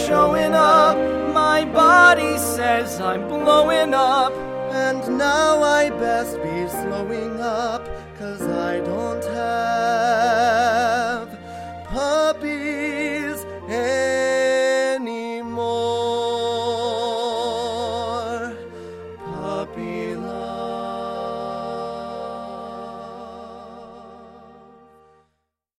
showing up. My body says I'm blowing up. And now I best be slowing up, 'cause I don't have